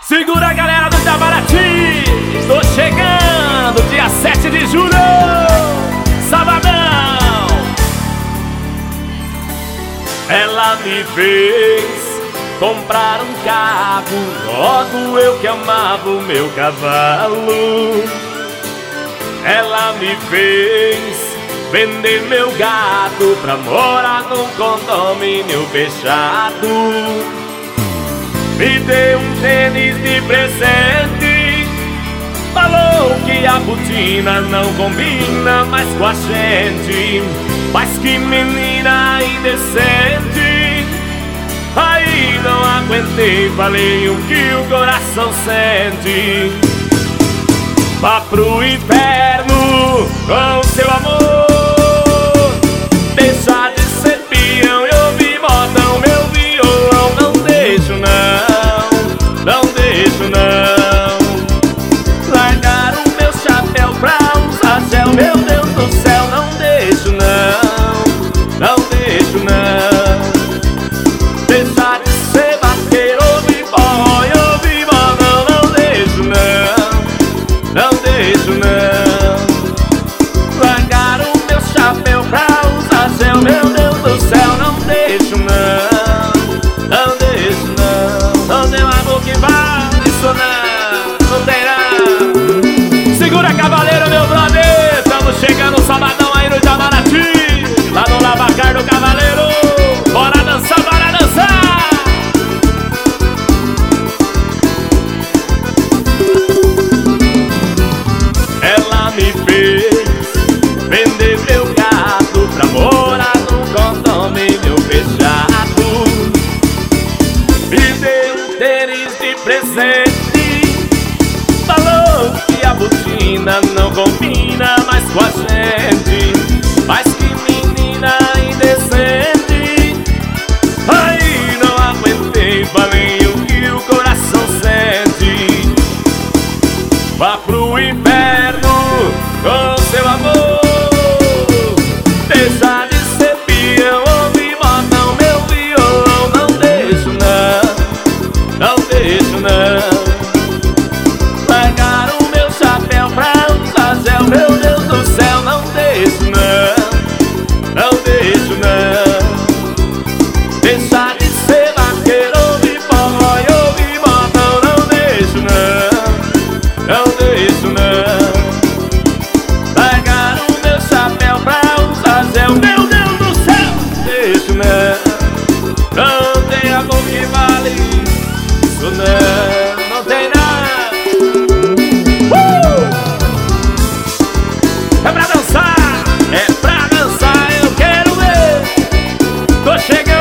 Segura a galera do Itabaraty, estou chegando, dia 7 de julho, sabadão. Ela me fez comprar um carro, logo eu que amava o meu cavalo. Ela me fez vender meu gato pra morar num condomínio fechado. Me deu um tênis de presente, falou que a botina não combina mais com a gente. Mas que menina indecente, aí não aguentei, falei o que o coração sente. Vá pro inferno com seu amor, deixa de ser peão e ouvir modão, meu violão. Não deixo não, não deixo não. Largar o meu chapéu pra usar gel, meu Deus do céu. Não deixo não, não deixo não. Deixar de ser vaqueiro, ouvir forró e ouvir modão. Não deixo não, não deixo não. Largar o meu chapéu pra usar gel, meu Deus do céu. Não deixo não, não deixo não. Não tem amor que vale isso não, não tem não. Segura cavaleiro, meu brother, estamos chegando sabadão aí no Itabaraty, lá no Lavacar do Cavaleiro. Bora dançar, bora dançar. Ela me fez vender meu gato pra morar num condomínio fechado. Me deu um tênis de presente, falou que a botina não combina mais com a gente. Mas que menina indecente, aí não aguentei, falei o que o coração sente. Vá pro inferno com seu amor, deixa de ser peão, ouvir modão, meu violão. Não deixo não, não deixo não. Largar o meu chapéu pra usar gel, meu Deus do céu. Não deixo não, não deixo não. Deixar de ser vaqueiro, ouvir forró e ouvir modão. Não deixo não, não deixo não. Largar o meu chapéu pra usar gel, meu Deus do céu. Não deixo não, não tem amor que vale isso não, não tem nada. É pra dançar, eu quero ver. Tô chegando.